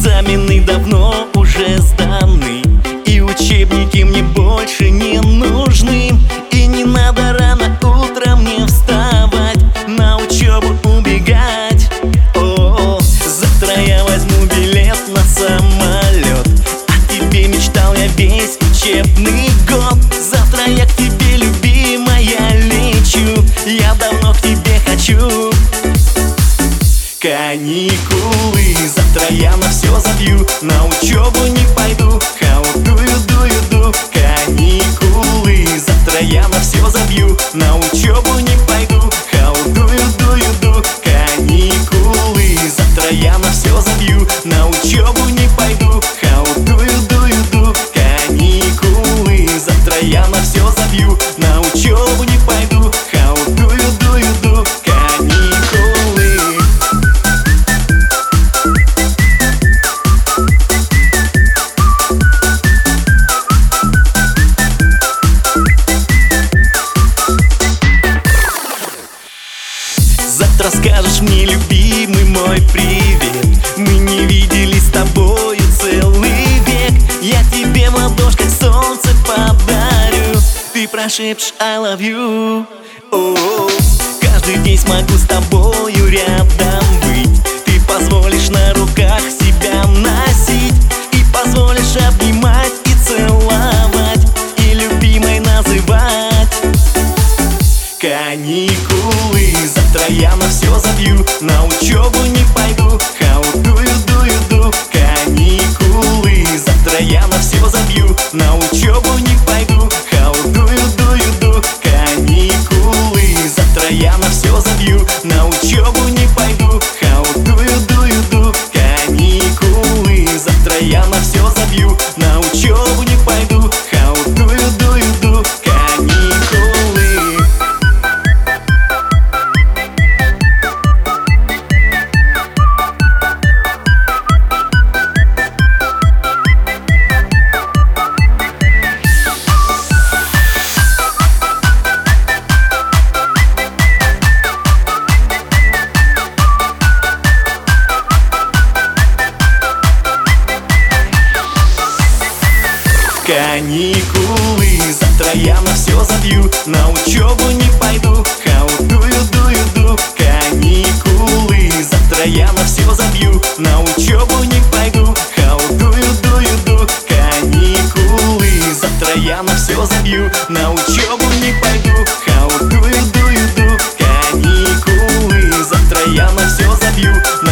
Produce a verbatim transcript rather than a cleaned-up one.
Экзамены давно уже сданы, и учебники мне больше не нужны. И не надо рано утром мне вставать, на учебу убегать. О, завтра я возьму билет на самолет, о тебе мечтал я весь учебный год. Завтра я к тебе, любимая, лечу, я давно к тебе хочу. Каникулы, завтра я на все забью, на учебу не пойду. How do you do you do? Каникулы, завтра я на все забью, на учебу не пойду. How do you do you do? Каникулы, завтра я на все забью, на учебу не пойду. How do you do you do? Каникулы, завтра я на все забью, на учебу не пойду. How do you do you do? Каникулы. Завтра скажешь мне, любимый мой, привет. Мы не виделись с тобою целый век. Я тебе в ладошь, как солнце, подарю. Ты прошепчешь I love you. О-о-о. Каждый день смогу с тобою рядом быть. Ты позволишь на руках себя носить, и позволишь обнимать и целовать, и любимой называть. Каникулы, завтра я на все забью, на учебу не пойду. How do you do you do? Каникулы, завтра я на все забью, на учебу не пойду. How do you do you do? Каникулы, завтра я на все забью, на учебу не пойду. How do you do you do? Каникулы, завтра я на все забью, на учебу не пойду. How do you do you do? Каникулы. Каникулы, завтра я на все забью, на учебу не пойду. How do you do you do? Каникулы, завтра я на все забью, на учебу не пойду. How do you do you do? Каникулы, завтра я на все забью, на учебу не пойду. How do you do you do? Каникулы, завтра я на все забью.